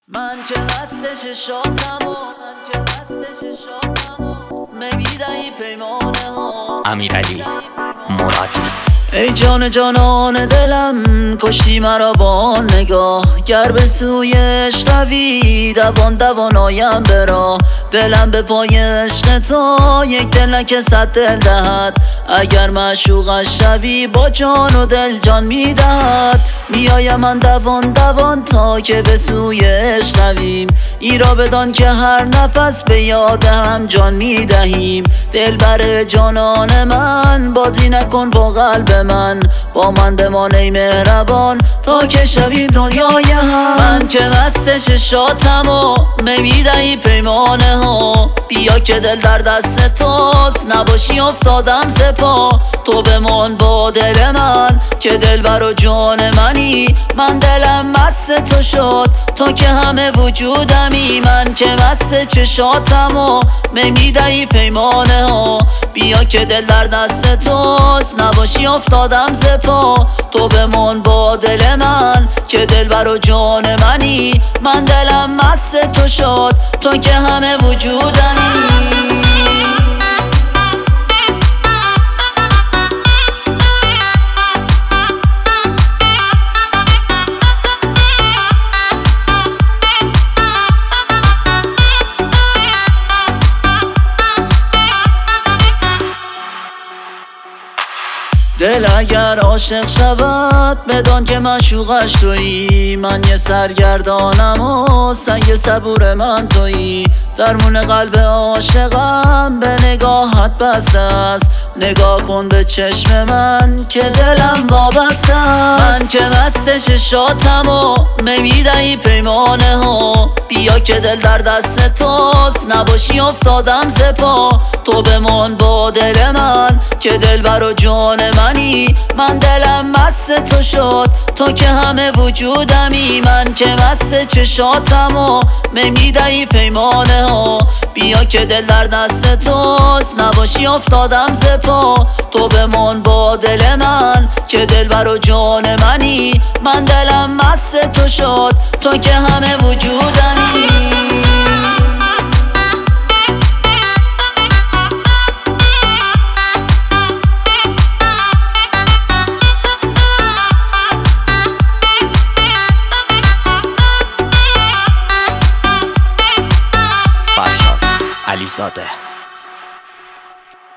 من که مستش شاتم و میدهی پیمانه ها. امیرعلی مرادی. ای جان جانان دلم، کشتی مرا با نگاه. گر به سویش روی دوان دوان آیم برا. دلم به پای عشق تو، یک دل که 100 دل دهد. اگر معشوقش شوی با جان و دل جان میدهد. میایم من دوان دوان تا که به سوی عشق رویم. ای را بدان که هر نفس به یاد هم جان میدهیم. دل بر جانان من، بازی نکن با قلب من. با من بمان ای مهربان تا که شویم دنیای هم. من که مستش شاتم و میدهی پیمانه ها. بیا که دل در دست توست، نباشی افتادم سپا. تو بمان با دل من که دل بر جان منی. من دلم مست تو شد تا که همه وجودمی. من که مست چشاتم و میدهی پیمانه ها. بیا که دل در دست توست، نباشی افتادم زپا. تو بمان با دل من که دل بر جان منی. من دلم مست تو شد تا که همه وجودمی. دل اگر عاشق شود، بدان که معشوقش تویی. من یه سرگردانم و سنگ صبور من تویی. درمون قلب عاشقم به نگاهت بسته است. نگاه کن به چشم من که دلم وابسته است. من که مستش شاتم و میدهی پیمانه ها. بیا که دل در دست توست، نباشی افتادم زپا. تو بمان با دل من که دل بر جان منی. من دلم مست تو شد تا که همه وجودمی. من که مست چشاتم و میدهی پیمانه ها. بیا که دل در دست توست، نباشی افتادم زپا. تو بمان با دل من که دل بر جان منی. من دلم مست تو شد تا که همه وجودمی. فرشاد علیزاده.